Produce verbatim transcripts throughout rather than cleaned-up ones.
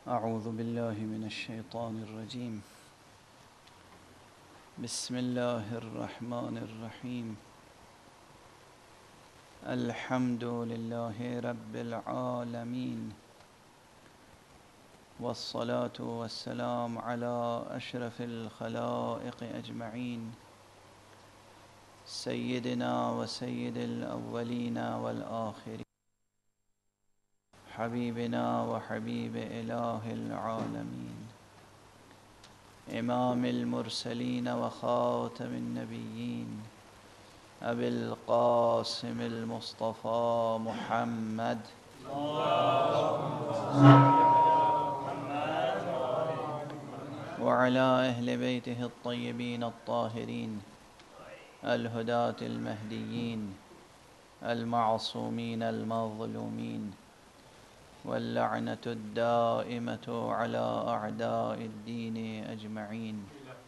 أعوذ بالله من الشيطان الرجيم. بسم الله الرحمن الرحيم. الحمد لله رب العالمين، والصلاة والسلام على أشرف الخلائق أجمعين، سيدنا وسيد الأولين والآخرين، حبيبنا وحبيب إله العالمين، إمام المرسلين وخاتم النبيين، أبي القاسم المصطفى محمد وعلى أهل بيته الطيبين الطاهرين الهداة المهديين المعصومين المظلومين، واللعنة الدائمة على أعداء الدين أجمعين.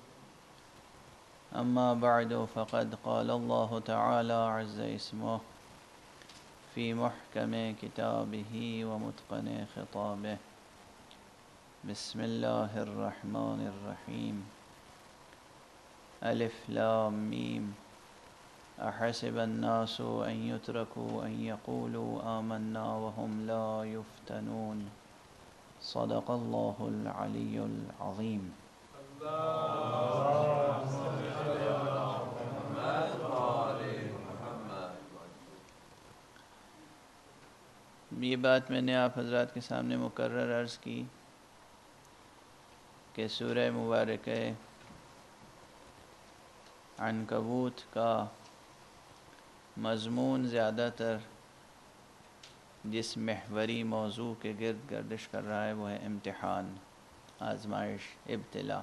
أما بعد، فقد قال الله تعالى عز اسمه في محكم كتابه ومتقن خطابه: بسم الله الرحمن الرحيم. ألف لام ميم. أحسب الناس أن يتركوا أن يقولوا آمنا وهم لا يفتنون. صدق الله العلي العظيم. یہ بات میں نے آپ حضرات کے سامنے مکرر عرض کی کہ سورہ مبارکہ عنکبوت کا مضمون زیادہ تر جس محوری موضوع کے گرد گردش کر رہا ہے وہ ہے امتحان، آزمائش، ابتلا.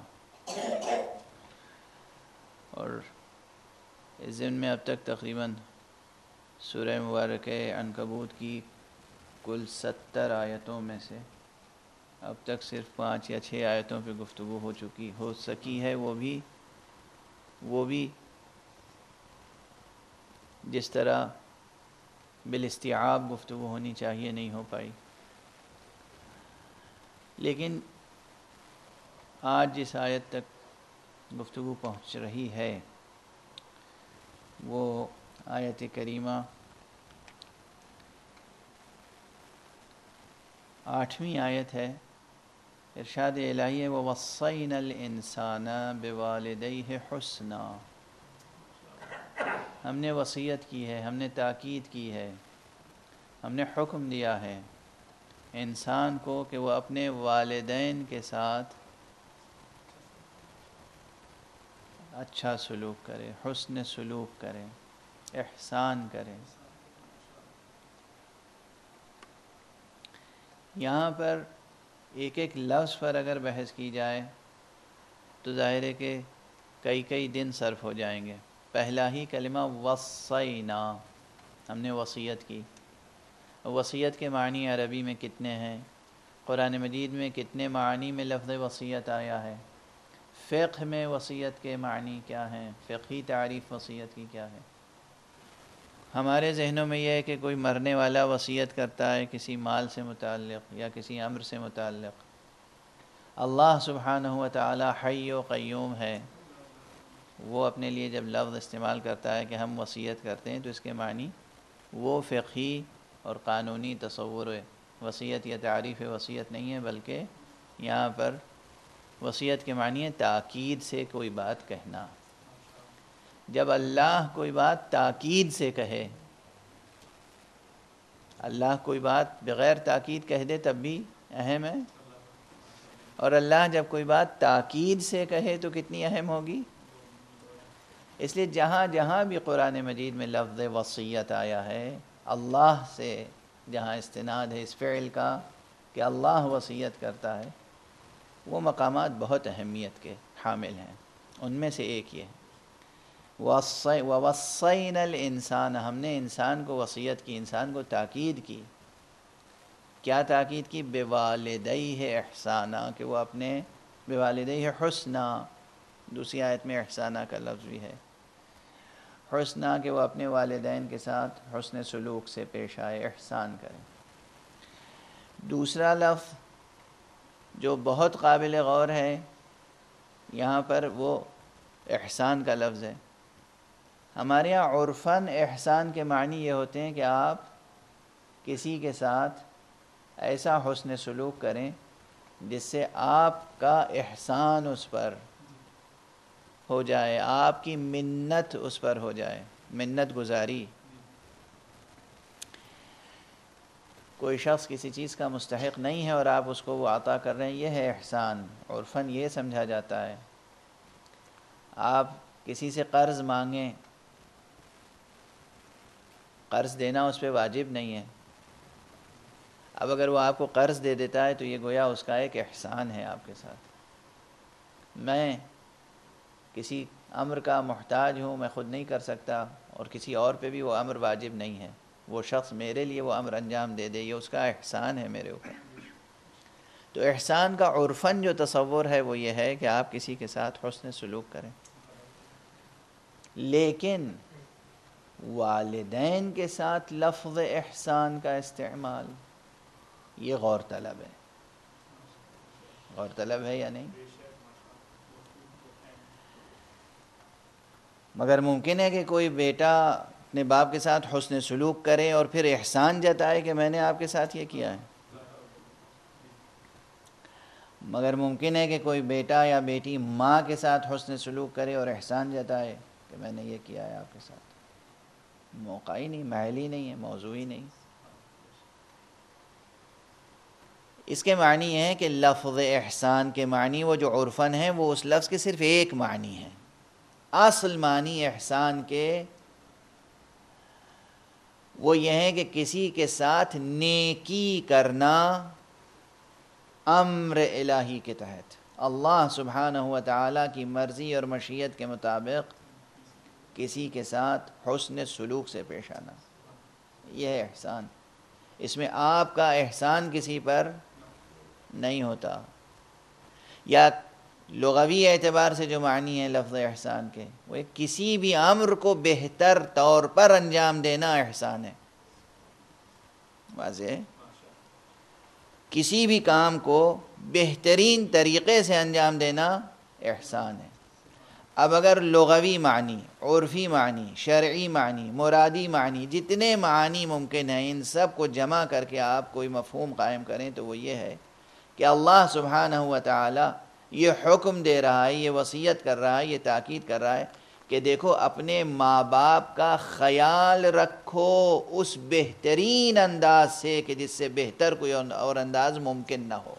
اور اس ضمن میں اب تک تقریباً سورہ مبارکہ عنکبوت کی کل ستر آیتوں میں سے اب تک صرف پانچ یا چھ آیتوں پہ گفتگو ہو چکی ہو سکی ہے، وہ بھی وہ بھی جس طرح بالاستیعاب گفتگو ہونی چاہیے نہیں ہو پائی. لیکن آج جس آیت تک گفتگو پہنچ رہی ہے وہ آیت کریمہ آٹھویں آیت ہے. ارشاد الہی ہے: وَوَصَّيْنَا الْإِنسَانَ بِوَالِدَيْهِ حُسْنًا. ہم نے وصیت کی ہے، ہم نے تاکید کی ہے، ہم نے حکم دیا ہے انسان کو کہ وہ اپنے والدین کے ساتھ اچھا سلوک کرے، حسن سلوک کرے، احسان کرے. یہاں پر ایک ایک لفظ پر اگر بحث کی جائے تو ظاہر ہے کہ کئی کئی دن صرف ہو جائیں گے. پہلا ہی کلمہ وصینا، ہم نے وصیت کی. وصیت کے معنی عربی میں کتنے ہیں؟ قرآن مجید میں کتنے معنی میں لفظ وصیت آیا ہے؟ فقہ میں وصیت کے معنی کیا ہیں؟ فقہی تعریف وصیت کی کیا ہے؟ ہمارے ذہنوں میں یہ ہے کہ کوئی مرنے والا وصیت کرتا ہے کسی مال سے متعلق یا کسی امر سے متعلق. اللہ سبحانہ و تعالی حی و قیوم ہے. وہ اپنے لیے جب لفظ استعمال کرتا ہے کہ ہم وصیت کرتے ہیں تو اس کے معنی وہ فقہی اور قانونی تصور وصیت یا تعریف وصیت نہیں ہے، بلکہ یہاں پر وصیت کے معنی ہے تاکید سے کوئی بات کہنا. جب اللہ کوئی بات تاکید سے کہے، اللہ کوئی بات بغیر تاکید کہہ دے تب بھی اہم ہے، اور اللہ جب کوئی بات تاکید سے کہے تو کتنی اہم ہوگی. اس لیے جہاں جہاں بھی قرآن مجید میں لفظ وصیت آیا ہے، اللہ سے جہاں استناد ہے اس فعل کا کہ اللہ وصیت کرتا ہے، وہ مقامات بہت اہمیت کے حامل ہیں. ان میں سے ایک یہ وَوَصَّيْنَا الْإِنسَانَ، ہم نے انسان کو وصیت کی، انسان کو تاکید کی. کیا تاکید کی؟ بِوَالِدَيْهِ احسانا، کہ وہ اپنے بِوَالِدَيْهِ حُسْنًا. دوسری آیت میں احسانہ کا لفظ بھی ہے. حسنہ کہ وہ اپنے والدین کے ساتھ حسن سلوک سے پیش آئے، احسان کرے. دوسرا لفظ جو بہت قابل غور ہے یہاں پر وہ احسان کا لفظ ہے۔ ہمارے یہاں عرفاً احسان کے معنی یہ ہوتے ہیں کہ آپ کسی کے ساتھ ایسا حسن سلوک کریں جس سے آپ کا احسان اس پر ہو جائے، آپ کی منت اس پر ہو جائے، منت گزاری۔ کوئی شخص کسی چیز کا مستحق نہیں ہے اور آپ اس کو وہ عطا کر رہے ہیں، یہ ہے احسان، عرفاً یہ سمجھا جاتا ہے۔ آپ کسی سے قرض مانگیں، قرض دینا اس پہ واجب نہیں ہے، اب اگر وہ آپ کو قرض دے دیتا ہے تو یہ گویا اس کا ایک احسان ہے آپ کے ساتھ۔ میں کسی امر کا محتاج ہوں، میں خود نہیں کر سکتا، اور کسی اور پہ بھی وہ امر واجب نہیں ہے، وہ شخص میرے لیے وہ امر انجام دے دے، یہ اس کا احسان ہے میرے اوپر۔ تو احسان کا عرفاً جو تصور ہے وہ یہ ہے کہ آپ کسی کے ساتھ حسن سلوک کریں، لیکن والدین کے ساتھ لفظ احسان کا استعمال یہ غور طلب ہے۔ غور طلب ہے یا نہیں؟ مگر ممکن ہے کہ کوئی بیٹا اپنے باپ کے ساتھ حسن سلوک کرے اور پھر احسان جتائے کہ میں نے آپ کے ساتھ یہ کیا ہے۔ مگر ممکن ہے کہ کوئی بیٹا یا بیٹی ماں کے ساتھ حسن سلوک کرے اور احسان جتائے کہ میں نے یہ کیا ہے آپ کے ساتھ۔ موقع ہی نہیں، محل ہی نہیں ہے، موضوع ہی نہیں۔ اس کے معنی یہ ہے کہ لفظ احسان کے معنی وہ جو عرفاً ہیں وہ اس لفظ کے صرف ایک معنی ہے۔ اصل معنی احسان کے وہ یہ ہے کہ کسی کے ساتھ نیکی کرنا امر الہی کے تحت، اللہ سبحانہ و تعالیٰ کی مرضی اور مشیت کے مطابق کسی کے ساتھ حسن سلوک سے پیش آنا، یہ ہے احسان۔ اس میں آپ کا احسان کسی پر نہیں ہوتا۔ یا لغوی اعتبار سے جو معنی ہے لفظ احسان کے، وہ کسی بھی امر کو بہتر طور پر انجام دینا احسان ہے۔ واضح ہے؟ کسی بھی کام کو بہترین طریقے سے انجام دینا احسان ہے۔ اب اگر لغوی معنی، عرفی معنی، شرعی معنی، مرادی معنی، جتنے معنی ممکن ہیں ان سب کو جمع کر کے آپ کوئی مفہوم قائم کریں تو وہ یہ ہے کہ اللہ سبحانہ و تعالی یہ حکم دے رہا ہے، یہ وصیت کر رہا ہے، یہ تاکید کر رہا ہے کہ دیکھو اپنے ماں باپ کا خیال رکھو اس بہترین انداز سے کہ جس سے بہتر کوئی اور انداز ممکن نہ ہو۔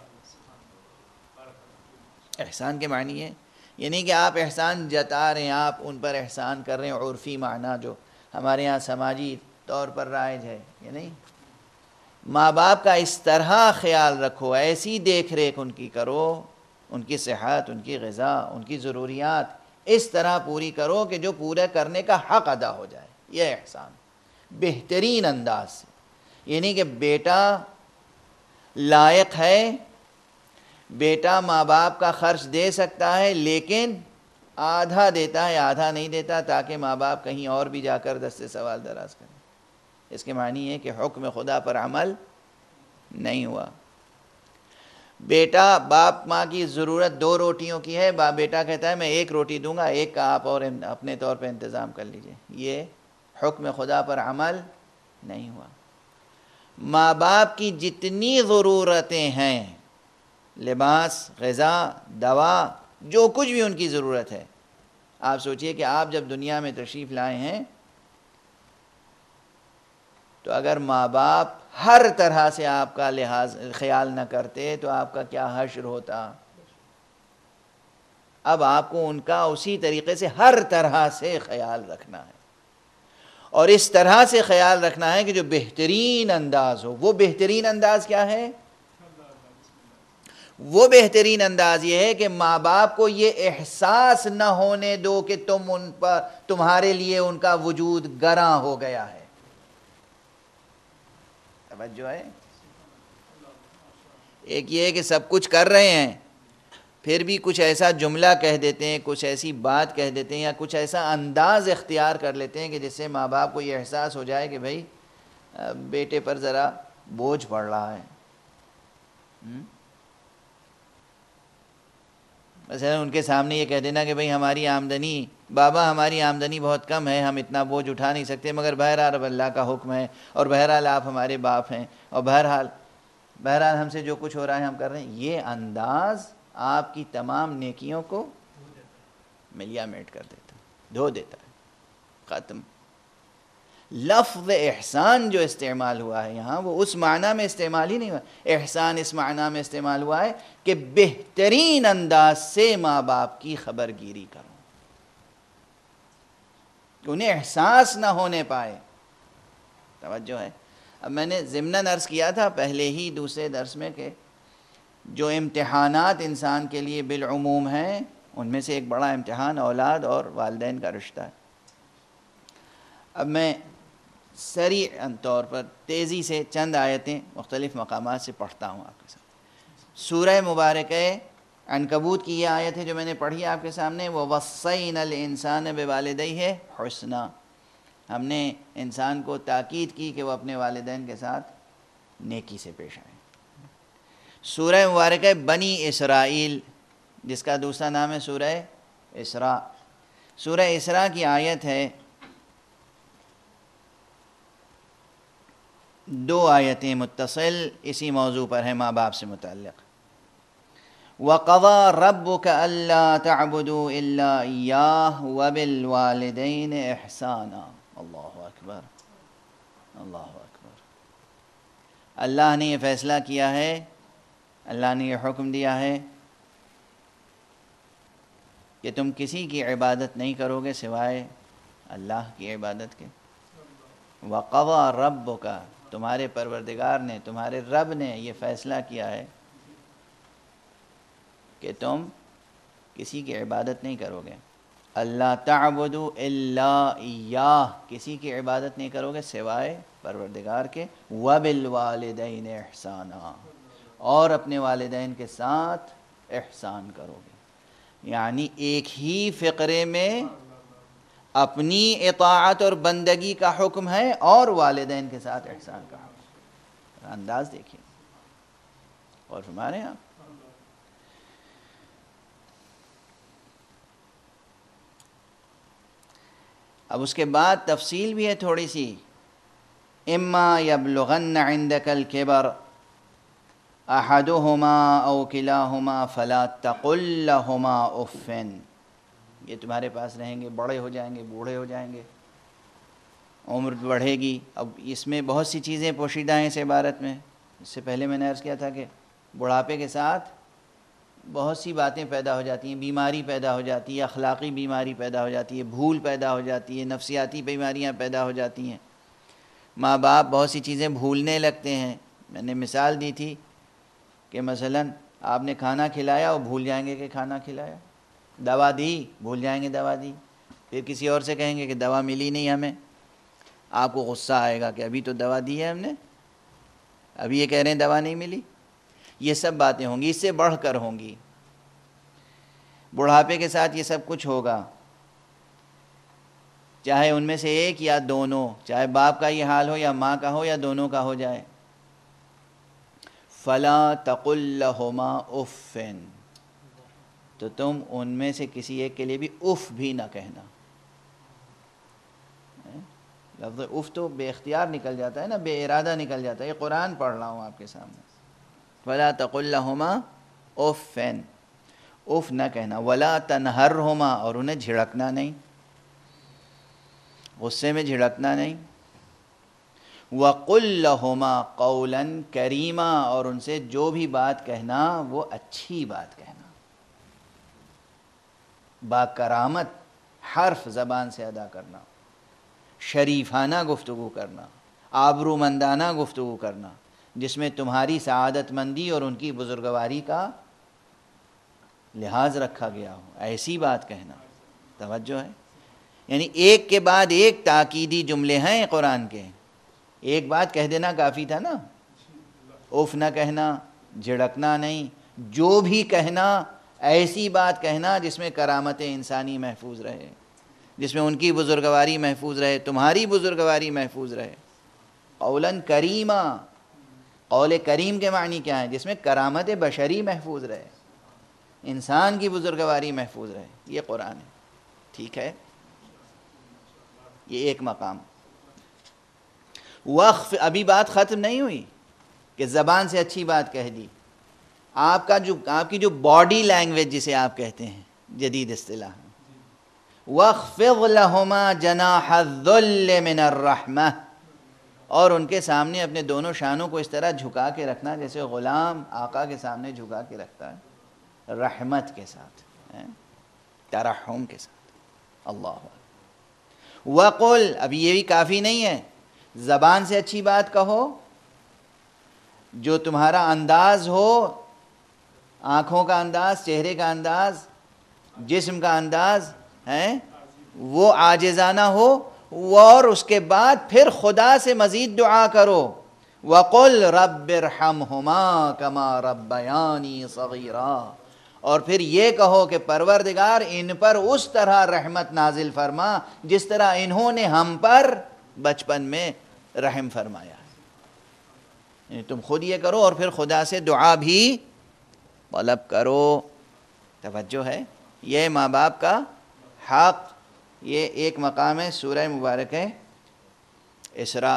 احسان کے معنی ہے یہ نہیں کہ آپ احسان جتا رہے ہیں، آپ ان پر احسان کر رہے ہیں عرفی معنی جو ہمارے ہاں سماجی طور پر رائج ہے، یہ نہیں۔ ماں باپ کا اس طرح خیال رکھو، ایسی دیکھ ریکھ ان کی کرو، ان کی صحت، ان کی غذا، ان کی ضروریات اس طرح پوری کرو کہ جو پورا کرنے کا حق ادا ہو جائے، یہ احسان بہترین انداز سے۔ یہ نہیں کہ بیٹا لائق ہے، بیٹا ماں باپ کا خرچ دے سکتا ہے لیکن آدھا دیتا ہے آدھا نہیں دیتا تاکہ ماں باپ کہیں اور بھی جا کر دست سوال دراز کریں۔ اس کے معنی ہے کہ حکم خدا پر عمل نہیں ہوا۔ بیٹا باپ ماں کی ضرورت دو روٹیوں کی ہے، باپ بیٹا کہتا ہے میں ایک روٹی دوں گا، ایک کا آپ اور اپنے طور پہ انتظام کر لیجئے، یہ حکم خدا پر عمل نہیں ہوا۔ ماں باپ کی جتنی ضرورتیں ہیں، لباس، غذا، دوا، جو کچھ بھی ان کی ضرورت ہے، آپ سوچئے کہ آپ جب دنیا میں تشریف لائے ہیں تو اگر ماں باپ ہر طرح سے آپ کا لحاظ خیال نہ کرتے تو آپ کا کیا حشر ہوتا۔ اب آپ کو ان کا اسی طریقے سے ہر طرح سے خیال رکھنا ہے، اور اس طرح سے خیال رکھنا ہے کہ جو بہترین انداز ہو۔ وہ بہترین انداز کیا ہے؟ وہ بہترین انداز یہ ہے کہ ماں باپ کو یہ احساس نہ ہونے دو کہ تم ان پر تمہارے لیے ان کا وجود گراں ہو گیا ہے۔ توجہ ہے؟ ایک یہ ہے کہ سب کچھ کر رہے ہیں پھر بھی کچھ ایسا جملہ کہہ دیتے ہیں، کچھ ایسی بات کہہ دیتے ہیں، یا کچھ ایسا انداز اختیار کر لیتے ہیں کہ جس سے ماں باپ کو یہ احساس ہو جائے کہ بھئی بیٹے پر ذرا بوجھ پڑ رہا ہے۔ مثلا ان کے سامنے یہ کہہ دینا کہ بھئی ہماری آمدنی، بابا ہماری آمدنی بہت کم ہے، ہم اتنا بوجھ اٹھا نہیں سکتے، مگر بہرحال اب اللہ کا حکم ہے، اور بہرحال آپ ہمارے باپ ہیں، اور بہرحال بہرحال ہم سے جو کچھ ہو رہا ہے ہم کر رہے ہیں. یہ انداز آپ کی تمام نیکیوں کو ملیا میٹ کر دیتا ہے، دھو دیتا ہے، ختم. لفظ احسان جو استعمال ہوا ہے یہاں وہ اس معنی میں استعمال ہی نہیں ہوا. احسان اس معنی میں استعمال ہوا ہے کہ بہترین انداز سے ماں باپ کی خبر گیری کرو، انہیں احساس نہ ہونے پائے. توجہ ہے. اب میں نے ضمناً عرض کیا تھا پہلے ہی دوسرے درس میں کہ جو امتحانات انسان کے لیے بالعموم ہیں ان میں سے ایک بڑا امتحان اولاد اور والدین کا رشتہ ہے. اب میں سریع طور پر تیزی سے چند آیتیں مختلف مقامات سے پڑھتا ہوں آپ کے ساتھ. سورہ مبارکہ عنکبوت کی یہ آیت ہے جو میں نے پڑھی آپ کے سامنے، وَوَصَّيْنَا الْإِنسَانَ بِوَالِدَيْهِ حُسْنًا. ہم نے انسان کو تاکید کی کہ وہ اپنے والدین کے ساتھ نیکی سے پیش آئیں. سورہ مبارکہ بنی اسرائیل جس کا دوسرا نام ہے سورہ اسراء. سورہ اسراء کی آیت ہے، دو آیتیں متصل اسی موضوع پر ہیں ماں باپ سے متعلق. وَقَضَى رَبُّكَ أَلَّا تَعْبُدُوا إِلَّا إِيَّاهُ وَبِالْوَالِدَيْنِ إِحْسَانًا. اللہ اکبر، اللہ اکبر. اللہ نے یہ فیصلہ کیا ہے، اللہ نے یہ حکم دیا ہے کہ تم کسی کی عبادت نہیں کرو گے سوائے اللہ کی عبادت کے. وَقَضَى رَبُّكَ، تمہارے پروردگار نے، تمہارے رب نے یہ فیصلہ کیا ہے کہ تم کسی کی عبادت نہیں کرو گے. اللہ تعبدوا الا ایاہ، کسی کی عبادت نہیں کرو گے سوائے پروردگار کے. وبالوالدین احسانا، اور اپنے والدین کے ساتھ احسان کرو گے. یعنی ایک ہی فقرے میں اپنی اطاعت اور بندگی کا حکم ہے اور والدین کے ساتھ احسان کا حکم. انداز دیکھیے. اور فرما رہے ہیں آپ اب اس کے بعد تفصیل بھی ہے تھوڑی سی. اما یبلغن عندک الکبر احدہما او کلاہما فلا تقل لہما اف. یہ تمہارے پاس رہیں گے، بڑے ہو جائیں گے، بوڑھے ہو جائیں گے، عمر بڑھے گی. اب اس میں بہت سی چیزیں پوشیدہ ہیں اس عبارت میں. اس سے پہلے میں نے عرض کیا تھا کہ بڑھاپے کے ساتھ بہت سی باتیں پیدا ہو جاتی ہیں، بیماری پیدا ہو جاتی ہے، اخلاقی بیماری پیدا ہو جاتی ہے، بھول پیدا ہو جاتی ہے، نفسیاتی بیماریاں پیدا ہو جاتی ہیں. ماں باپ بہت سی چیزیں بھولنے لگتے ہیں. میں نے مثال دی تھی کہ مثلا آپ نے کھانا کھلایا اور بھول جائیں گے کہ کھانا کھلایا. دوا دی، بھول جائیں گے دوا دی. پھر کسی اور سے کہیں گے کہ دوا ملی نہیں ہمیں، آپ کو غصہ آئے گا کہ ابھی تو دوا دی ہے ہم نے، ابھی یہ کہہ رہے ہیں دوا نہیں ملی. یہ سب باتیں ہوں گی، اس سے بڑھ کر ہوں گی. بڑھاپے کے ساتھ یہ سب کچھ ہوگا، چاہے ان میں سے ایک یا دونوں، چاہے باپ کا یہ حال ہو یا ماں کا ہو یا دونوں کا ہو جائے. فلا تقل لہما اف، تو تم ان میں سے کسی ایک کے لیے بھی اف بھی نہ کہنا. لفظ اف تو بے اختیار نکل جاتا ہے نا، بے ارادہ نکل جاتا ہے. یہ قرآن پڑھ رہا ہوں آپ کے سامنے. فلا تقل لہما اف، اف نہ کہنا. ولا تنہرہما، اور انہیں جھڑکنا نہیں، غصے میں جھڑکنا نہیں. وقل لہما قولا کریما، اور ان سے جو بھی بات کہنا وہ اچھی بات کہنا، با کرامت حرف زبان سے ادا کرنا، شریفانہ گفتگو کرنا، آبرومندانہ گفتگو کرنا، جس میں تمہاری سعادت مندی اور ان کی بزرگواری کا لحاظ رکھا گیا ہو، ایسی بات کہنا. توجہ ہے. یعنی ایک کے بعد ایک تاکیدی جملے ہیں قرآن کے. ایک بات کہہ دینا کافی تھا نا، اف نہ کہنا، جھڑکنا نہیں، جو بھی کہنا ایسی بات کہنا جس میں کرامت انسانی محفوظ رہے، جس میں ان کی بزرگواری محفوظ رہے، تمہاری بزرگواری محفوظ رہے. قولاً کریما، قول کریم کے معنی کیا ہے؟ جس میں کرامت بشری محفوظ رہے. انسان کی بزرگواری محفوظ رہے. یہ قرآن ہے. ٹھیک ہے، یہ ایک مقام. وقف، ابھی بات ختم نہیں ہوئی کہ زبان سے اچھی بات کہہ دی. آپ کا جو آپ کی جو باڈی لینگویج جسے آپ کہتے ہیں جدید اصطلاح، وَاخْفِضْ لَهُمَا جَنَاحَ الذُّلِّ مِنَ الرَّحْمَةِ، اور ان کے سامنے اپنے دونوں شانوں کو اس طرح جھکا کے رکھنا جیسے غلام آقا کے سامنے جھکا کے رکھتا ہے، رحمت کے ساتھ، ترحم کے ساتھ. اللہ وَقُلْ، اب یہ بھی کافی نہیں ہے، زبان سے اچھی بات کہو، جو تمہارا انداز ہو، آنکھوں کا انداز، چہرے کا انداز، جسم کا انداز ہے وہ عاجزانہ ہو، اور اس کے بعد پھر خدا سے مزید دعا کرو. وَقُلْ رَبِّ ارْحَمْهُمَا كَمَا رَبَّيَانِي صَغِيرًا، اور پھر یہ کہو کہ پروردگار ان پر اس طرح رحمت نازل فرما جس طرح انہوں نے ہم پر بچپن میں رحم فرمایا. یعنی تم خود یہ کرو اور پھر خدا سے دعا بھی طلب کرو. توجہ ہے، یہ ماں باپ کا حق. یہ ایک مقام ہے، سورہ مبارک ہے اسراء.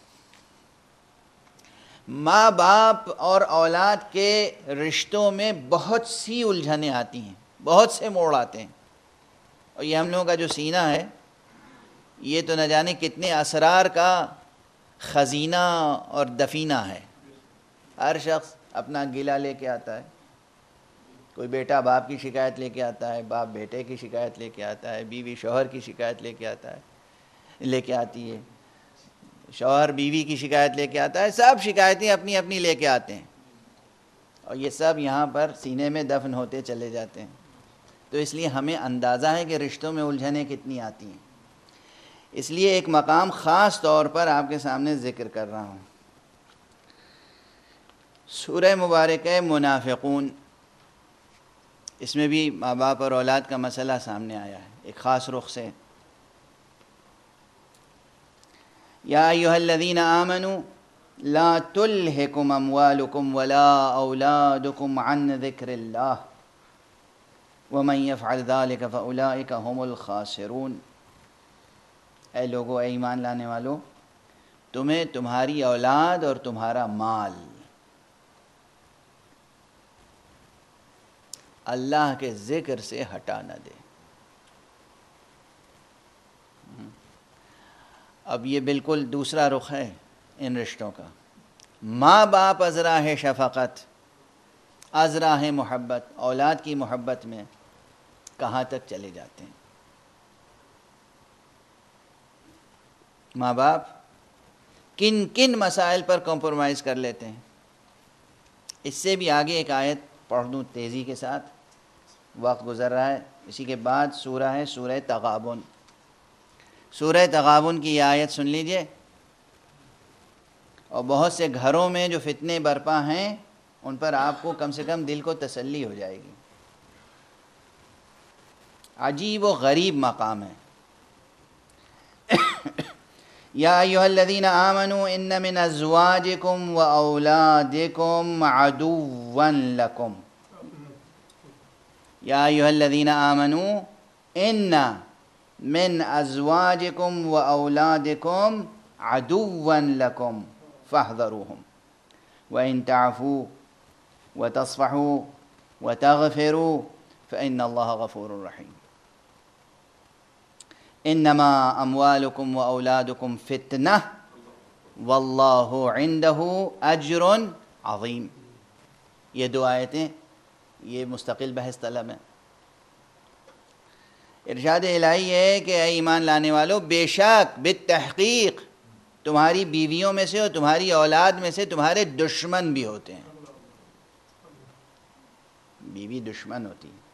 ماں باپ اور اولاد کے رشتوں میں بہت سی الجھنیں آتی ہیں، بہت سے موڑ آتے ہیں، اور یہ ہم لوگوں کا جو سینہ ہے یہ تو نہ جانے کتنے اسرار کا خزینہ اور دفینہ ہے. ہر شخص اپنا گلہ لے کے آتا ہے. کوئی بیٹا باپ کی شکایت لے کے آتا ہے، باپ بیٹے کی شکایت لے کے آتا ہے، بیوی شوہر کی شکایت لے کے آتا ہے لے کے آتی ہے، شوہر بیوی کی شکایت لے کے آتا ہے. سب شکایتیں اپنی اپنی لے کے آتے ہیں، اور یہ سب یہاں پر سینے میں دفن ہوتے چلے جاتے ہیں. تو اس لیے ہمیں اندازہ ہے کہ رشتوں میں الجھنیں کتنی آتی ہیں. اس لیے ایک مقام خاص طور پر آپ کے سامنے ذکر کر رہا ہوں. سورہ مبارک ہے منافقون، اس میں بھی ماں باپ اور اولاد کا مسئلہ سامنے آیا ہے ایک خاص رخ سے. یا ایھا الذین آمنوا لا تلہکم اموالکم ولا اولادکم عن ذکر اللہ ومن یفعل ذلک فاولئک هم الخاسرون. اے لوگو، اے ایمان لانے والو، تمہیں تمہاری اولاد اور تمہارا مال اللہ کے ذکر سے ہٹا نہ دے. اب یہ بالکل دوسرا رخ ہے ان رشتوں کا. ماں باپ از راہ شفقت، از راہ محبت، اولاد کی محبت میں کہاں تک چلے جاتے ہیں. ماں باپ کن کن مسائل پر کمپرومائز کر لیتے ہیں. اس سے بھی آگے ایک آیت پڑھ دوں تیزی کے ساتھ، وقت گزر رہا ہے. اسی کے بعد سورہ ہے سورہ تغابن. سورہ تغابن کی یہ آیت سن لیجئے، اور بہت سے گھروں میں جو فتنے برپا ہیں ان پر آپ کو کم سے کم دل کو تسلی ہو جائے گی. عجیب و غریب مقام ہے. یا ایھا الذین آمنوا ان من ازواجکم و اولادکم عدوا لکم. یا ایھا الذین آمنوا ان من ازواجکم و اولادکم عدوا لکم فاحذروہم وان تعفوا وتصفحوا وتغفروا فإن اللہ غفور رحیم. انما اموالکم و اولادکم فتنہ واللہ عندہ اجر عظیم. یہ دو آیتیں یہ مستقل بحث طلب ہیں. ارشاد الہی ہے کہ اے ایمان لانے والو، بے شک بالتحقیق تمہاری بیویوں میں سے اور تمہاری اولاد میں سے تمہارے دشمن بھی ہوتے ہیں. بیوی دشمن ہوتی ہے،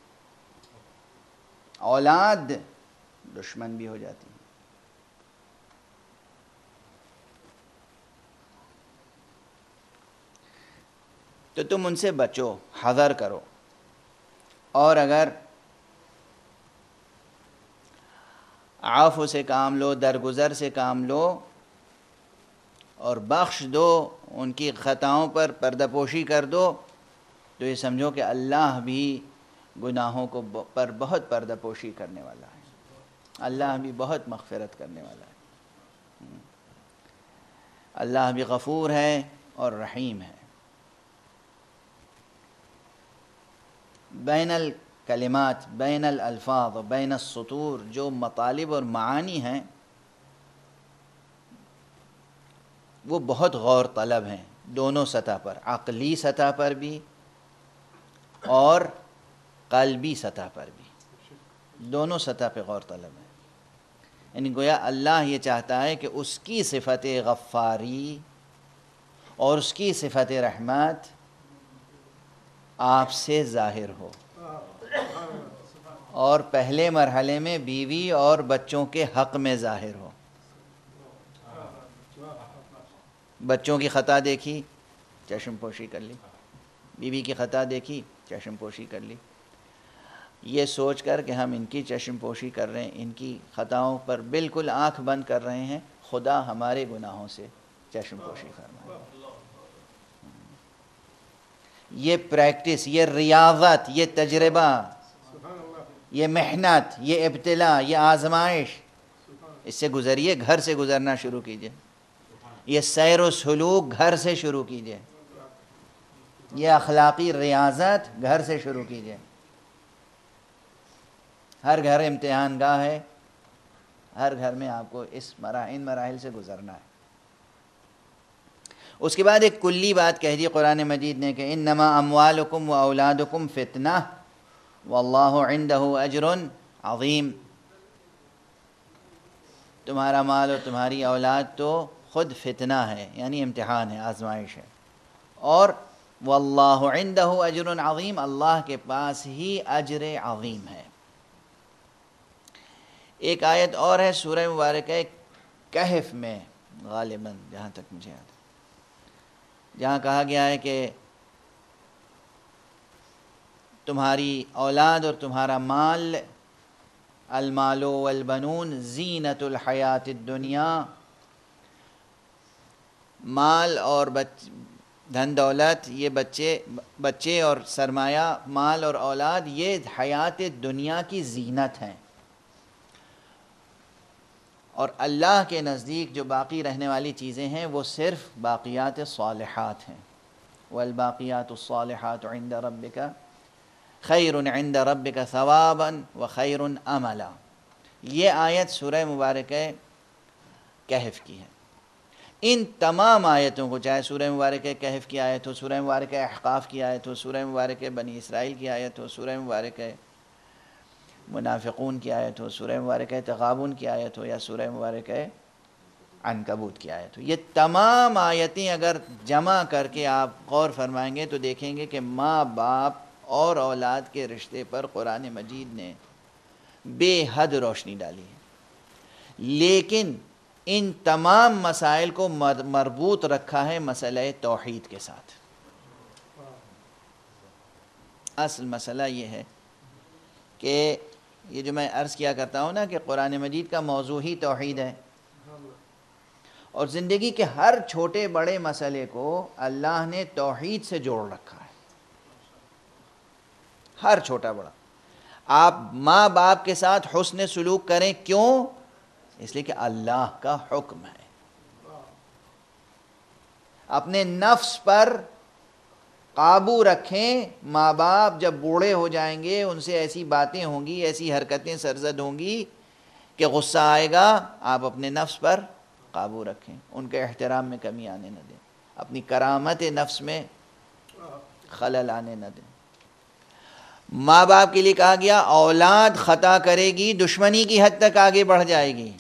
اولاد دشمن بھی ہو جاتی ہے. تو تم ان سے بچو، حذر کرو، اور اگر عفو سے کام لو، درگزر سے کام لو اور بخش دو، ان کی خطاؤں پر پردہ پوشی کر دو، تو یہ سمجھو کہ اللہ بھی گناہوں کو پر بہت پردہ پوشی کرنے والا ہے، اللہ بھی بہت مغفرت کرنے والا ہے، اللہ بھی غفور ہے اور رحیم ہے۔ بین الکلمات، بین الالفاظ و بین السطور جو مطالب اور معانی ہیں وہ بہت غور طلب ہیں، دونوں سطح پر، عقلی سطح پر بھی اور قلبی سطح پر بھی، دونوں سطح پہ غور طلب ہے۔ یعنی گویا اللہ یہ چاہتا ہے کہ اس کی صفت غفاری اور اس کی صفت رحمت آپ سے ظاہر ہو، اور پہلے مرحلے میں بیوی اور بچوں کے حق میں ظاہر ہو۔ بچوں کی خطا دیکھی، چشم پوشی کر لی، بیوی کی خطا دیکھی، چشم پوشی کر لی، یہ سوچ کر کہ ہم ان کی چشم پوشی کر رہے ہیں، ان کی خطاؤں پر بالکل آنکھ بند کر رہے ہیں، خدا ہمارے گناہوں سے چشم پوشی فرمائے۔ یہ پریکٹس، یہ ریاضت، یہ تجربہ، یہ محنت، یہ ابتلا، یہ آزمائش، اس سے گزریے، گھر سے گزرنا شروع کیجئے، یہ سیر و سلوک گھر سے شروع کیجئے، یہ اخلاقی ریاضت گھر سے شروع کیجئے۔ ہر گھر امتحان گاہ ہے، ہر گھر میں آپ کو اس مراحل ان مراحل سے گزرنا ہے۔ اس کے بعد ایک کلی بات کہہ دی قرآن مجید نے کہ انما اموالکم و اولادکم فتنہ واللہ عندہ اجر عظیم، تمہارا مال اور تمہاری اولاد تو خود فتنہ ہے، یعنی امتحان ہے، آزمائش ہے، اور واللہ عندہ اجر عظیم، اللہ کے پاس ہی اجر عظیم ہے۔ ایک آیت اور ہے سورہ مبارکہ کہف میں، غالباً جہاں تک مجھے یاد ہے، جہاں کہا گیا ہے کہ تمہاری اولاد اور تمہارا مال، المال والبنون زینت الحیات الدنیا، مال اور بچ دھن دولت، یہ بچے بچے اور سرمایہ، مال اور اولاد، یہ حیات دنیا کی زینت ہیں، اور اللہ کے نزدیک جو باقی رہنے والی چیزیں ہیں وہ صرف باقیات صالحات ہیں۔ والباقیات الصالحات عند ربک خیر عند ربک ثوابا وخیر املا۔ یہ آیت سورہ مبارکہ کہف کی ہے۔ ان تمام آیتوں کو، چاہے سورہ مبارکہ کہف کی آیت ہو، سورہ مبارکہ احقاف کی آیت ہو، سورہ مبارکہ بنی اسرائیل کی آیت ہو، سورہ مبارکہ منافقون کی آیت ہو، سورہ مبارکہ تغابن کی آیت ہو، یا سورہ مبارکہ عنکبوت کی آیت ہو، یہ تمام آیتیں اگر جمع کر کے آپ غور فرمائیں گے تو دیکھیں گے کہ ماں باپ اور اولاد کے رشتے پر قرآن مجید نے بے حد روشنی ڈالی ہے، لیکن ان تمام مسائل کو مربوط رکھا ہے مسئلہ توحید کے ساتھ۔ اصل مسئلہ یہ ہے کہ یہ جو میں عرض کیا کرتا ہوں نا کہ قرآن مجید کا موضوع ہی توحید ہے، اور زندگی کے ہر چھوٹے بڑے مسئلے کو اللہ نے توحید سے جوڑ رکھا ہے، ہر چھوٹا بڑا۔ آپ ماں باپ کے ساتھ حسن سلوک کریں، کیوں؟ اس لیے کہ اللہ کا حکم ہے۔ اپنے نفس پر قابو رکھیں، ماں باپ جب بوڑھے ہو جائیں گے ان سے ایسی باتیں ہوں گی، ایسی حرکتیں سرزد ہوں گی کہ غصہ آئے گا، آپ اپنے نفس پر قابو رکھیں، ان کے احترام میں کمی آنے نہ دیں، اپنی کرامت نفس میں خلل آنے نہ دیں۔ ماں باپ کے لیے کہا گیا اولاد خطا کرے گی، دشمنی کی حد تک آگے بڑھ جائے گی،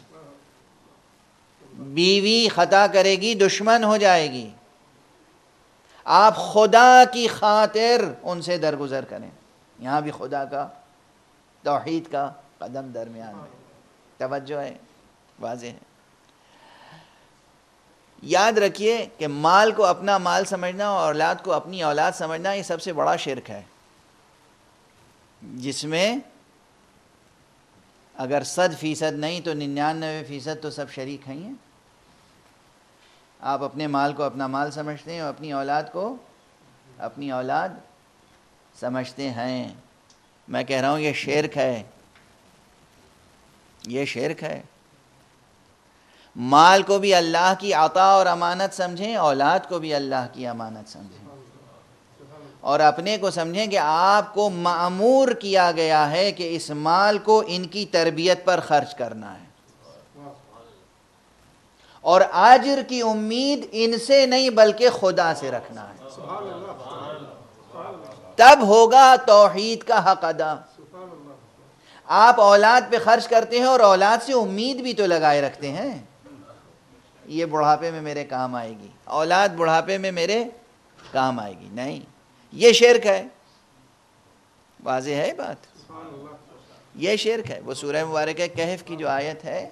بیوی خطا کرے گی، دشمن ہو جائے گی، آپ خدا کی خاطر ان سے درگزر کریں۔ یہاں بھی خدا کا، توحید کا قدم درمیان میں، توجہ ہے، واضح ہے۔ یاد رکھیے کہ مال کو اپنا مال سمجھنا اور اولاد کو اپنی اولاد سمجھنا یہ سب سے بڑا شرک ہے، جس میں اگر صد فیصد نہیں تو ننانوے فیصد تو سب شریک ہیں۔ آپ اپنے مال کو اپنا مال سمجھتے ہیں اور اپنی اولاد کو اپنی اولاد سمجھتے ہیں۔ میں کہہ رہا ہوں یہ شرک ہے، یہ شرک ہے۔ مال کو بھی اللہ کی عطا اور امانت سمجھیں، اولاد کو بھی اللہ کی امانت سمجھیں، اور اپنے کو سمجھیں کہ آپ کو مأمور کیا گیا ہے کہ اس مال کو ان کی تربیت پر خرچ کرنا ہے، اور اجر کی امید ان سے نہیں بلکہ خدا سے رکھنا ہے، تب ہوگا توحید کا حق ادا۔ آپ اولاد پہ خرچ کرتے ہیں اور اولاد سے امید بھی تو لگائے رکھتے ہیں، یہ بڑھاپے میں میرے کام آئے گی، اولاد بڑھاپے میں میرے کام آئے گی، نہیں، یہ شرک ہے۔ واضح ہے بات، یہ شرک ہے۔ وہ سورہ مبارکہ کہف کی جو آیت ہے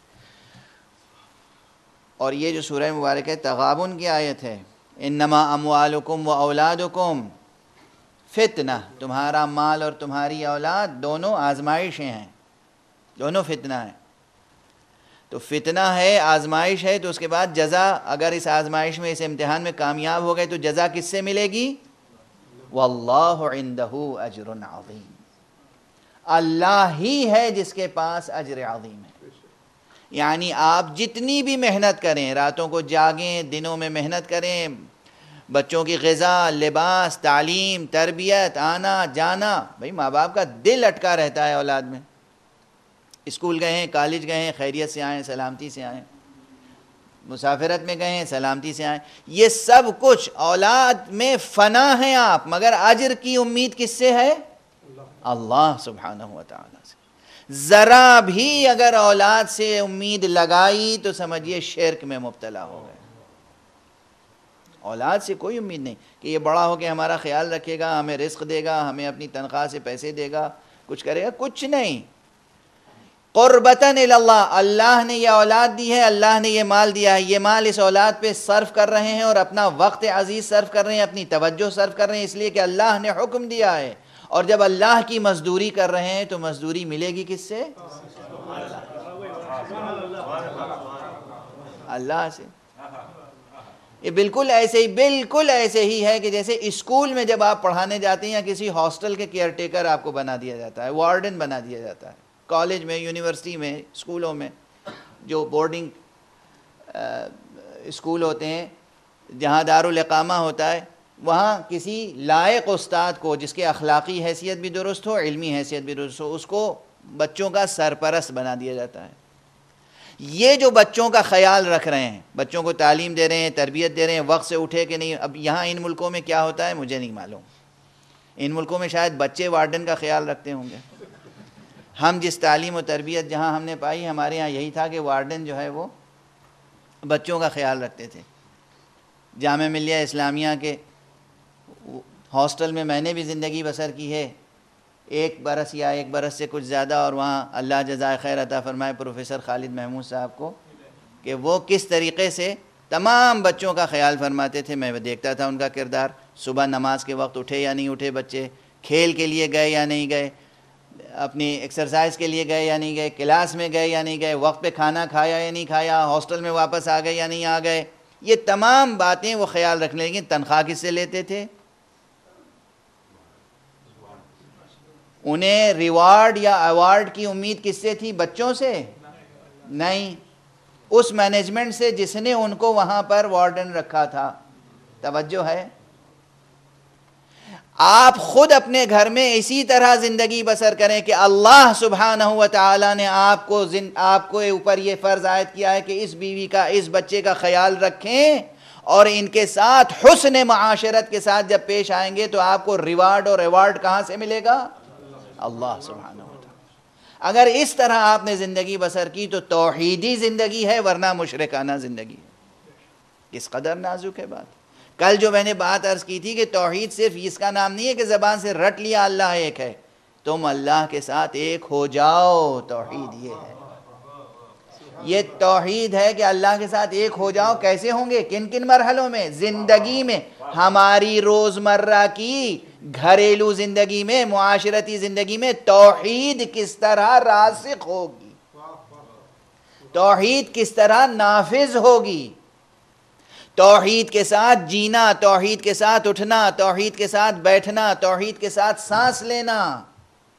اور یہ جو سورہ مبارکہ تغابن کی آیت ہے، انما اموالکم و اولادکم فتنہ، تمہارا مال اور تمہاری اولاد دونوں آزمائشیں ہیں، دونوں فتنہ ہیں۔ تو فتنہ ہے، آزمائش ہے، تو اس کے بعد جزا، اگر اس آزمائش میں، اس امتحان میں کامیاب ہو گئے تو جزا کس سے ملے گی؟ واللہ عندہ اجر عظیم، اللہ ہی ہے جس کے پاس اجر عظیم ہے۔ یعنی آپ جتنی بھی محنت کریں، راتوں کو جاگیں، دنوں میں محنت کریں، بچوں کی غذا، لباس، تعلیم، تربیت، آنا جانا، بھئی ماں باپ کا دل اٹکا رہتا ہے اولاد میں، اسکول گئے ہیں، کالج گئے ہیں، خیریت سے آئیں، سلامتی سے آئیں، مسافرت میں گئے ہیں، سلامتی سے آئیں، یہ سب کچھ اولاد میں فنا ہیں آپ، مگر اجر کی امید کس سے ہے؟ اللہ سبحانہ و تعالیٰ سے۔ ذرا بھی اگر اولاد سے امید لگائی تو سمجھیے شرک میں مبتلا ہو گئے۔ اولاد سے کوئی امید نہیں کہ یہ بڑا ہو کے ہمارا خیال رکھے گا، ہمیں رزق دے گا، ہمیں اپنی تنخواہ سے پیسے دے گا، کچھ کرے گا، کچھ نہیں۔ قربتاً اللہ، اللہ نے یہ اولاد دی ہے، اللہ نے یہ مال دیا ہے، یہ مال اس اولاد پہ صرف کر رہے ہیں اور اپنا وقت عزیز صرف کر رہے ہیں، اپنی توجہ صرف کر رہے ہیں، اس لیے کہ اللہ نے حکم دیا ہے، اور جب اللہ کی مزدوری کر رہے ہیں تو مزدوری ملے گی کس سے؟ اللہ سے۔ یہ بالکل ایسے ہی بالکل ایسے ہی ہے کہ جیسے اسکول میں جب آپ پڑھانے جاتے ہیں یا کسی ہاسٹل کے کیئر ٹیکر آپ کو بنا دیا جاتا ہے، وارڈن بنا دیا جاتا ہے، کالج میں، یونیورسٹی میں، اسکولوں میں جو بورڈنگ اسکول ہوتے ہیں جہاں دارالاقامہ ہوتا ہے، وہاں کسی لائق استاد کو جس کے اخلاقی حیثیت بھی درست ہو، علمی حیثیت بھی درست ہو، اس کو بچوں کا سرپرست بنا دیا جاتا ہے۔ یہ جو بچوں کا خیال رکھ رہے ہیں، بچوں کو تعلیم دے رہے ہیں، تربیت دے رہے ہیں، وقت سے اٹھے کہ نہیں، اب یہاں ان ملکوں میں کیا ہوتا ہے مجھے نہیں معلوم، ان ملکوں میں شاید بچے وارڈن کا خیال رکھتے ہوں گے۔ ہم جس تعلیم و تربیت جہاں ہم نے پائی، ہمارے ہاں یہی تھا کہ وارڈن جو ہے وہ بچوں کا خیال رکھتے تھے۔ جامعہ ملیہ اسلامیہ کے ہاسٹل میں میں نے بھی زندگی بسر کی ہے، ایک برس یا ایک برس سے کچھ زیادہ، اور وہاں اللہ جزائے خیر عطا فرمائے پروفیسر خالد محمود صاحب کو، کہ وہ کس طریقے سے تمام بچوں کا خیال فرماتے تھے۔ میں دیکھتا تھا ان کا کردار، صبح نماز کے وقت اٹھے یا نہیں اٹھے بچے، کھیل کے لیے گئے یا نہیں گئے، اپنی ایکسرسائز کے لیے گئے یا نہیں گئے، کلاس میں گئے یا نہیں گئے، وقت پہ کھانا کھایا یا نہیں کھایا، ہاسٹل میں واپس آ گئے یا نہیں آ گئے، یہ تمام باتیں وہ خیال رکھنے لگے۔ تنخواہ کس سے لیتے تھے؟ انہیں ریوارڈ یا ایوارڈ کی امید کس سے تھی؟ بچوں سے نہیں، اس مینجمنٹ سے جس نے ان کو وہاں پر وارڈن رکھا تھا۔ توجہ ہے؟ آپ خود اپنے گھر میں اسی طرح زندگی بسر کریں کہ اللہ سبحانہ و تعالی نے آپ کو آپ کو اوپر یہ فرض عائد کیا ہے کہ اس بیوی کا، اس بچے کا خیال رکھیں، اور ان کے ساتھ حسن معاشرت کے ساتھ جب پیش آئیں گے تو آپ کو ریوارڈ اور ایوارڈ کہاں سے ملے گا؟ اللہ سبحانہ و تعالی۔ اگر اس طرح آپ نے زندگی بسر کی تو توحیدی زندگی ہے، ورنہ مشرکانہ زندگی ہے۔ اس قدر نازک ہے بات۔ کل جو میں نے بات عرض کی تھی کہ توحید صرف اس کا نام نہیں ہے کہ زبان سے رٹ لیا اللہ ایک ہے، تم اللہ کے ساتھ ایک ہو جاؤ، توحید یہ ہے۔ یہ توحید ہے کہ اللہ کے ساتھ ایک ہو جاؤ۔ کیسے ہوں گے؟ کن کن مرحلوں میں؟ زندگی میں، ہماری روزمرہ کی گھریلو زندگی میں، معاشرتی زندگی میں توحید کس طرح راسخ ہوگی، توحید کس طرح نافذ ہوگی، توحید کے ساتھ جینا، توحید کے ساتھ اٹھنا، توحید کے ساتھ بیٹھنا، توحید کے ساتھ سانس لینا،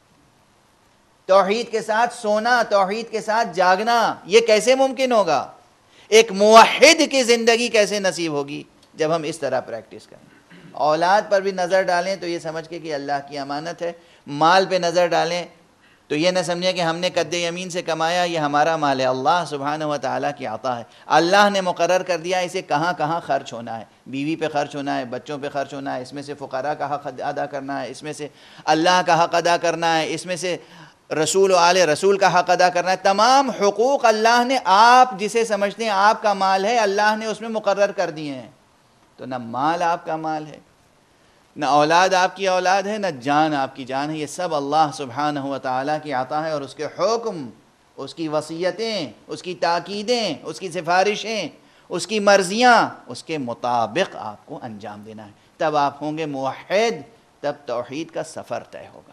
توحید کے ساتھ سونا، توحید کے ساتھ جاگنا، یہ کیسے ممکن ہوگا؟ ایک موحد کی زندگی کیسے نصیب ہوگی جب ہم اس طرح پریکٹس کریں؟ اولاد پر بھی نظر ڈالیں تو یہ سمجھ کے کہ اللہ کی امانت ہے، مال پہ نظر ڈالیں تو یہ نہ سمجھیں کہ ہم نے قد یمین سے کمایا، یہ ہمارا مال ہے، اللہ سبحانہ و تعالیٰ کی عطا ہے، اللہ نے مقرر کر دیا اسے کہاں کہاں خرچ ہونا ہے، بیوی پہ خرچ ہونا ہے، بچوں پہ خرچ ہونا ہے، اس میں سے فقراء کا حق ادا کرنا ہے، اس میں سے اللہ کا حق ادا کرنا ہے، اس میں سے رسول و آل رسول کا حق ادا کرنا ہے۔ تمام حقوق اللہ نے آپ جسے سمجھتے ہیں آپ کا مال ہے، اللہ نے اس میں مقرر کر دیے ہیں۔ تو نہ مال آپ کا مال ہے، نہ اولاد آپ کی اولاد ہے، نہ جان آپ کی جان ہے، یہ سب اللہ سبحانہ و تعالیٰ کی عطا ہے، اور اس کے حکم، اس کی وصیتیں، اس کی تاکیدیں، اس کی سفارشیں، اس کی مرضیاں، اس کے مطابق آپ کو انجام دینا ہے۔ تب آپ ہوں گے موحد، تب توحید کا سفر طے ہوگا۔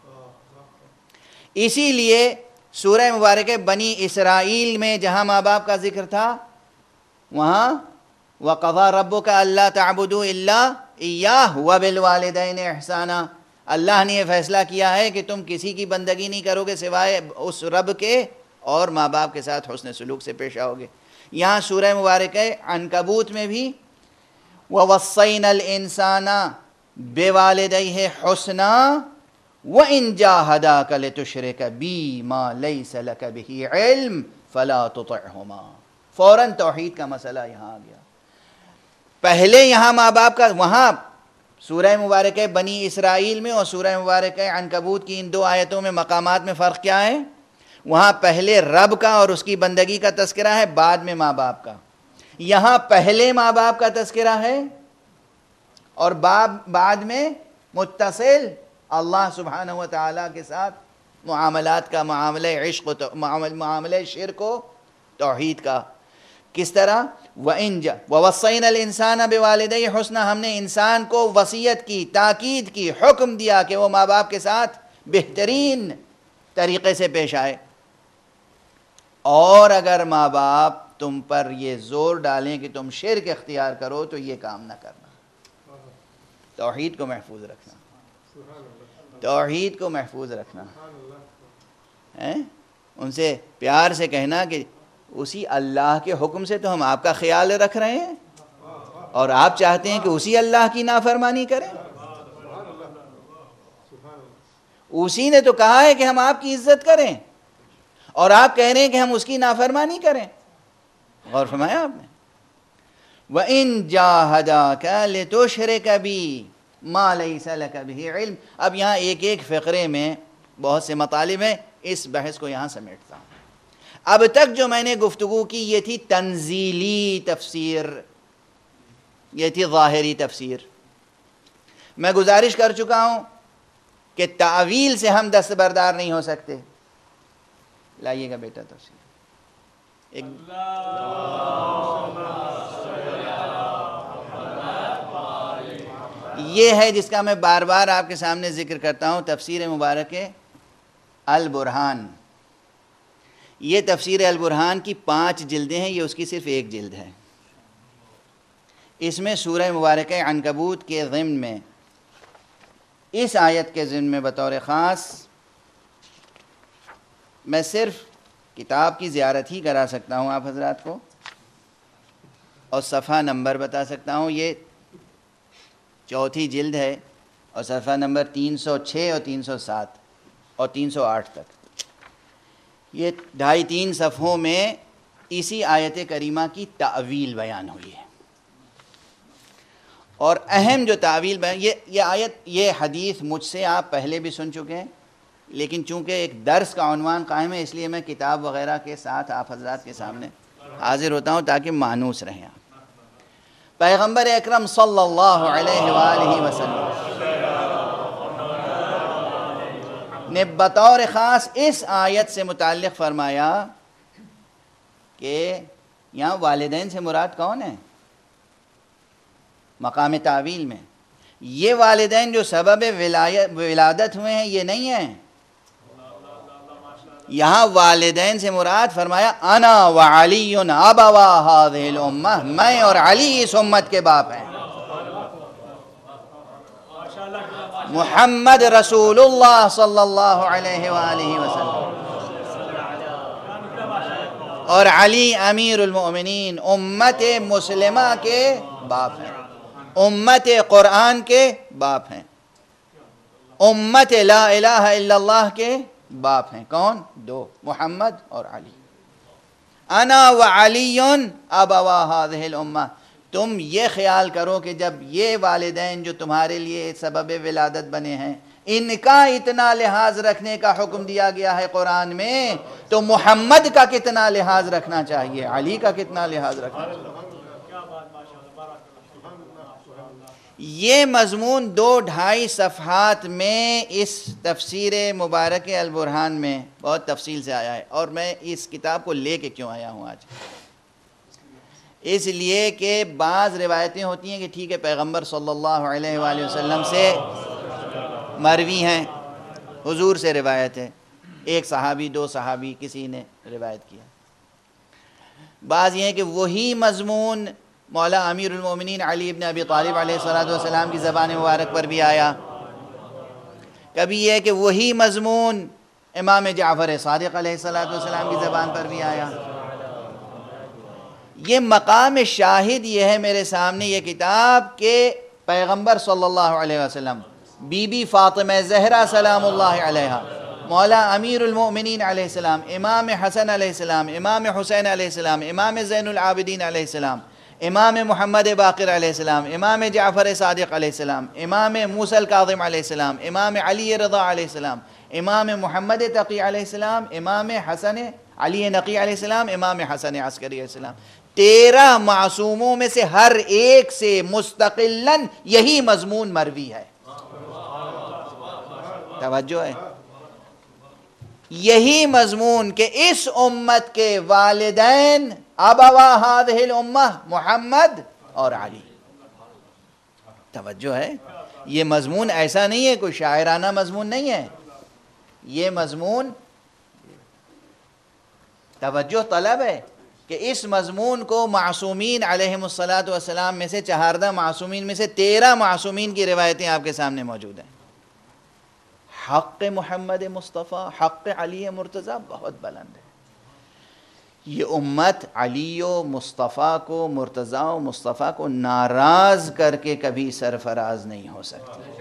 اسی لیے سورہ مبارکہ بنی اسرائیل میں جہاں ماں باپ کا ذکر تھا وہاں وَقَضَىٰ رَبُّكَ أَلَّا تَعْبُدُوا إِلَّا إِيَّاهُ وَبِالْوَالِدَيْنِ إِحْسَانًا، اللہ نے یہ فیصلہ کیا ہے کہ تم کسی کی بندگی نہیں کرو گے سوائے اس رب کے، اور ماں باپ کے ساتھ حسن سلوک سے پیش آؤ گے۔ یہاں سورہ مبارکہ عنکبوت میں بھی وَوَصَّيْنَا الْإِنسَانَ بِوَالِدَيْهِ حُسْنًا وَإِن جَاهَدَاكَ لِتُشْرِكَ بِي مَا لَيْسَ لَكَ بِهِ عِلْمٌ فَلَا تُطِعْهُمَا۔ فوراً توحید کا مسئلہ یہاں آ گیا۔ پہلے یہاں ماں باپ کا، وہاں سورہ مبارکہ بنی اسرائیل میں اور سورہ مبارکہ عنکبوت کی ان دو آیتوں میں مقامات میں فرق کیا ہے؟ وہاں پہلے رب کا اور اس کی بندگی کا تذکرہ ہے، بعد میں ماں باپ کا۔ یہاں پہلے ماں باپ کا تذکرہ ہے اور بعد میں متصل اللہ سبحانہ و تعالیٰ کے ساتھ معاملات کا، معاملہ عشق، معاملہ شرک و توحید کا۔ کس طرح؟ وَإِن جَا وَوَصَّيْنَا الْإِنسَانَ بِوَالِدَيْهِ حُسْنًا، ہم نے انسان کو وصیت کی، تاکید کی، حکم دیا کہ وہ ماں باپ کے ساتھ بہترین طریقے سے پیش آئے۔ اور اگر ماں باپ تم پر یہ زور ڈالیں کہ تم شرک اختیار کرو تو یہ کام نہ کرنا، توحید کو محفوظ رکھنا، توحید کو محفوظ رکھنا ہے۔ ان سے پیار سے کہنا کہ اسی اللہ کے حکم سے تو ہم آپ کا خیال رکھ رہے ہیں اور آپ چاہتے ہیں کہ اسی اللہ کی نافرمانی کریں۔ اسی نے تو کہا ہے کہ ہم آپ کی عزت کریں اور آپ کہہ رہے ہیں کہ ہم اس کی نافرمانی کریں۔ غور فرمایا آپ نے؟ وَإِن جَاهَدَاكَ لِتُشْرِكَ بِي مَا لَيْسَ لَكَ بِهِ عِلْمٌ۔ اب یہاں ایک ایک فقرے میں بہت سے مطالب ہیں، اس بحث کو یہاں سمیٹتا ہوں۔ اب تک جو میں نے گفتگو کی یہ تھی تنزیلی تفسیر، یہ تھی ظاہری تفسیر۔ میں گزارش کر چکا ہوں کہ تعویل سے ہم دستبردار نہیں ہو سکتے۔ لائیے گا بیٹا تفسیر ایک یہ ہے جس کا میں بار بار آپ کے سامنے ذکر کرتا ہوں، تفسیر مبارک البرہان۔ یہ تفسیر البرہان کی پانچ جلدیں ہیں، یہ اس کی صرف ایک جلد ہے۔ اس میں سورہ مبارکہ عنکبوت کے ضمن میں، اس آیت کے ضمن میں بطور خاص میں صرف کتاب کی زیارت ہی کرا سکتا ہوں آپ حضرات کو، اور صفحہ نمبر بتا سکتا ہوں۔ یہ چوتھی جلد ہے اور صفحہ نمبر تین سو چھ اور تین سو سات اور تین سو آٹھ تک۔ یہ ڈھائی تین صفحوں میں اسی آیت کریمہ کی تعویل بیان ہوئی ہے، اور اہم جو تعویل بیان، یہ یہ آیت یہ حدیث مجھ سے آپ پہلے بھی سن چکے ہیں، لیکن چونکہ ایک درس کا عنوان قائم ہے اس لیے میں کتاب وغیرہ کے ساتھ آپ حضرات کے سامنے حاضر ہوتا ہوں تاکہ مانوس رہیں آپ۔ پیغمبر اکرم صلی اللہ علیہ وآلہ وسلم نے بطور خاص اس آیت سے متعلق فرمایا کہ یہاں والدین سے مراد کون ہے؟ مقام تعویل میں یہ والدین جو سبب ولادت ہوئے ہیں یہ نہیں ہیں، یہاں والدین سے مراد فرمایا انا وعلی ابوا هذه الامہ، میں اور علی اس امت کے باپ ہیں۔ محمد رسول اللہ صلی اللہ علیہ وآلہ وسلم، اور علی امیر المؤمنین امت مسلمہ کے باپ ہیں، امت قرآن کے باپ ہیں، امت لا الہ الا اللہ کے باپ ہیں۔ کون؟ دو، محمد اور علی۔ انا وعلی ابوا هذه الامہ۔ تم یہ خیال کرو کہ جب یہ والدین جو تمہارے لیے سبب ولادت بنے ہیں، ان کا اتنا لحاظ رکھنے کا حکم دیا گیا ہے قرآن میں، تو محمد کا کتنا لحاظ رکھنا چاہیے، علی کا کتنا لحاظ رکھنا چاہیے۔ یہ مضمون دو ڈھائی صفحات میں اس تفسیر مبارک البرہان میں بہت تفصیل سے آیا ہے، اور میں اس کتاب کو لے کے کیوں آیا ہوں آج؟ اس لیے کہ بعض روایتیں ہوتی ہیں کہ ٹھیک ہے پیغمبر صلی اللہ علیہ وآلہ وسلم سے مروی ہیں، حضور سے روایت ہے، ایک صحابی دو صحابی کسی نے روایت کیا۔ بعض یہ ہے کہ وہی مضمون مولا امیر المومنین علی ابن ابی طالب علیہ السلام کی زبان مبارک پر بھی آیا، کبھی یہ ہے کہ وہی مضمون امام جعفر صادق علیہ السلام کی زبان پر بھی آیا۔ یہ مقام شاہد یہ ہے میرے سامنے یہ کتاب کہ پیغمبر صلی اللہ علیہ وسلم، بی بی فاطمہ زہرا سلام اللہ علیہا، مولا امیر المؤمنین علیہ السلام، امام حسن علیہ السلام، امام حسین علیہ السلام، امام زین العابدین علیہ السلام، امام محمد باقر علیہ السلام، امام جعفر صادق علیہ السلام، امام موسیٰ الکاظم علیہ السلام، امام علی رضا علیہ السلام، امام محمد تقی علیہ السلام، امام حسن علی نقی علیہ السلام، امام حسن عسکری علیہ السلام، تیرہ معصوموں میں سے ہر ایک سے مستقلاً یہی مضمون مروی ہے۔ توجہ ہے؟ یہی مضمون کہ اس امت کے والدین ابوا هذه الامہ محمد اور علی۔ توجہ ہے؟ یہ مضمون ایسا نہیں ہے، کوئی شاعرانہ مضمون نہیں ہے، یہ مضمون توجہ طلب ہے کہ اس مضمون کو معصومین علیہم الصلاۃ والسلام میں سے چہاردہ معصومین میں سے تیرہ معصومین کی روایتیں آپ کے سامنے موجود ہیں۔ حق محمد مصطفیٰ، حق علی مرتضیٰ بہت بلند ہے۔ یہ امت علی و مصطفیٰ کو، مرتضیٰ و مصطفیٰ کو ناراض کر کے کبھی سرفراز نہیں ہو سکتی۔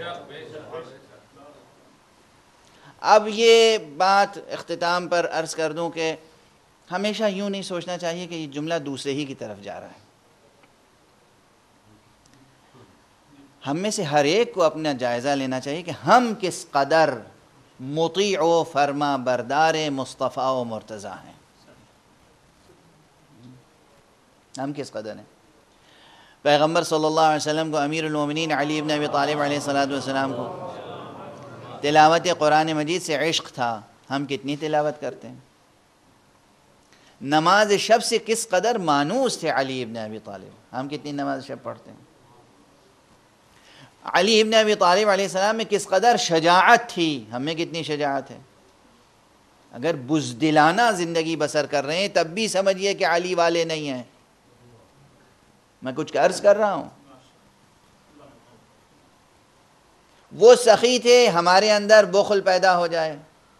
اب یہ بات اختتام پر عرض کر دوں کہ ہمیشہ یوں نہیں سوچنا چاہیے کہ یہ جملہ دوسرے ہی کی طرف جا رہا ہے۔ ہم میں سے ہر ایک کو اپنا جائزہ لینا چاہیے کہ ہم کس قدر مطیع و فرما بردار مصطفیٰ و مرتضیٰ ہیں، ہم کس قدر ہیں۔ پیغمبر صلی اللہ علیہ وسلم کو، امیر المومنین علی ابن ابی طالب علیہ السلام کو تلاوت قرآن مجید سے عشق تھا، ہم کتنی تلاوت کرتے ہیں۔ نماز شب سے کس قدر مانوس تھے علی ابن ابی طالب، ہم کتنی نماز شب پڑھتے ہیں۔ علی ابن ابی طالب علیہ السلام میں کس قدر شجاعت تھی، ہم میں کتنی شجاعت ہے۔ اگر بزدلانہ زندگی بسر کر رہے ہیں تب بھی سمجھیے کہ علی والے نہیں ہیں۔ میں کچھ عرض کر رہا ہوں، وہ سخی تھے ہمارے اندر بخل پیدا ہو جائے،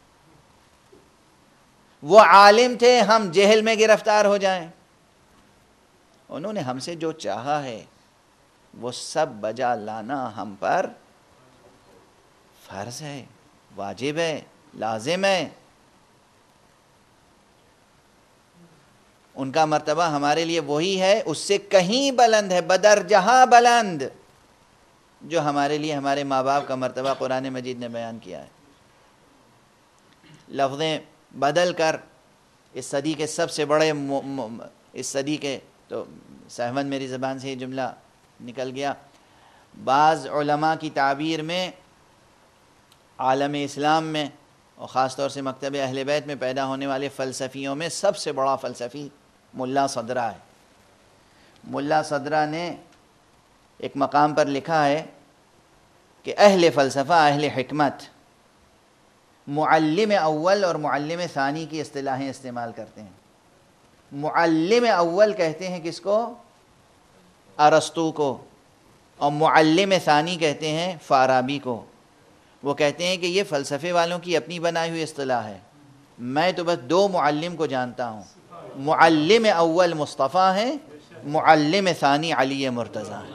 وہ عالم تھے ہم جہل میں گرفتار ہو جائیں۔ انہوں نے ہم سے جو چاہا ہے وہ سب بجا لانا ہم پر فرض ہے، واجب ہے، لازم ہے۔ ان کا مرتبہ ہمارے لیے وہی ہے، اس سے کہیں بلند ہے، بدرجہ بلند، جو ہمارے لیے ہمارے ماں باپ کا مرتبہ قرآن مجید نے بیان کیا ہے۔ لفظیں بدل کر اس صدی کے سب سے بڑے اس صدی کے، تو سہون میری زبان سے یہ جملہ نکل گیا، بعض علماء کی تعبیر میں عالم اسلام میں اور خاص طور سے مکتب اہل بیت میں پیدا ہونے والے فلسفیوں میں سب سے بڑا فلسفی ملا صدرہ ہے۔ ملا صدرہ نے ایک مقام پر لکھا ہے کہ اہل فلسفہ، اہل حکمت معلم اول اور معلم ثانی کی اصطلاحیں استعمال کرتے ہیں۔ معلم اول کہتے ہیں کس کو؟ ارسطو کو، اور معلم ثانی کہتے ہیں فارابی کو۔ وہ کہتے ہیں کہ یہ فلسفے والوں کی اپنی بنائی ہوئی اصطلاح ہے، میں تو بس دو معلم کو جانتا ہوں، معلم اول مصطفیٰ ہیں، معلم ثانی علی مرتضیٰ ہیں۔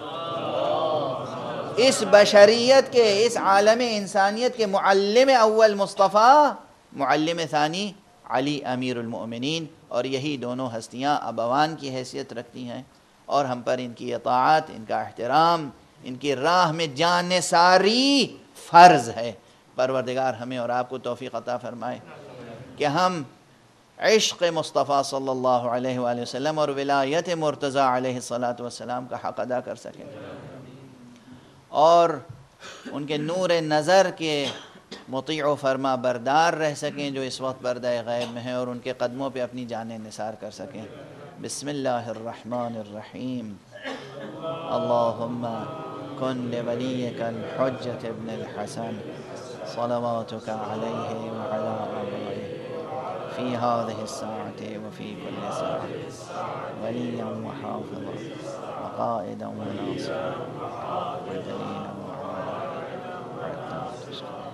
اس بشریت کے، اس عالم انسانیت کے معلم اول مصطفیٰ، معلم ثانی علی امیر المؤمنین، اور یہی دونوں ہستیاں ابوان کی حیثیت رکھتی ہیں، اور ہم پر ان کی اطاعت، ان کا احترام، ان کی راہ میں جان نثاری فرض ہے۔ پروردگار ہمیں اور آپ کو توفیق عطا فرمائے کہ ہم عشق مصطفیٰ صلی اللہ علیہ وآلہ وسلم اور ولایت مرتضیٰ علیہ الصلاۃ والسلام کا حق ادا کر سکیں، اور ان کے نور نظر کے مطیع و فرما بردار رہ سکیں جو اس وقت پردہ غیب میں ہیں، اور ان کے قدموں پہ اپنی جانیں نثار کر سکیں۔ بسم اللہ الرحمن الرحیم۔ اللہم کن لولیک الحجۃ ابن الحسن صلواتک علیہ وعلی آبائہ فی هذه الساعة وفی کل ساعة ولیا وحافظا وقائدا وناصرا ودلیلا وعونا حتى تسقط